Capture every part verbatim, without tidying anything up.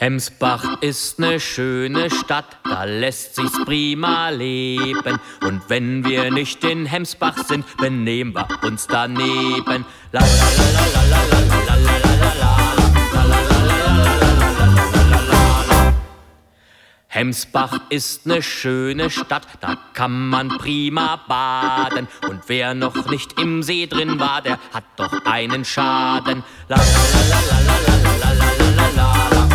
Hemsbach ist ne schöne Stadt, da lässt sich's prima leben. Und wenn wir nicht in Hemsbach sind, benehmen wir uns daneben. La la la la la la la la la la la. Hemsbach ist ne schöne Stadt, da kann man prima baden. Und wer noch nicht im See drin war, der hat doch einen Schaden. La la la la la la la la la la.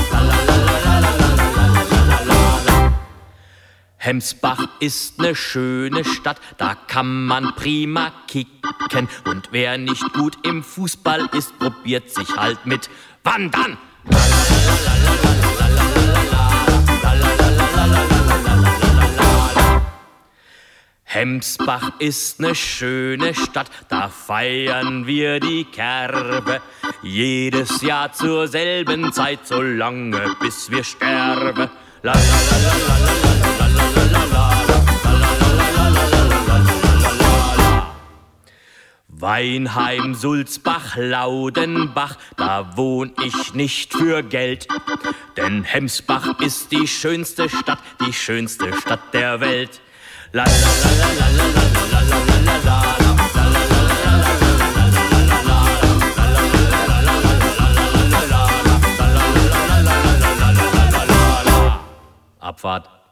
Hemsbach ist ne schöne Stadt, da kann man prima kicken. Und wer nicht gut im Fußball ist, probiert sich halt mit Wandern. Hemsbach ist ne schöne Stadt, da feiern wir die Kerbe. Jedes Jahr zur selben Zeit, so lange bis wir sterben. La la la la la la la la la la. Weinheim, Sulzbach, Laudenbach, da wohn ich nicht für Geld. Denn Hemsbach ist die schönste Stadt, die schönste Stadt der Welt. La la la la la la la la la la la. Abfahrt.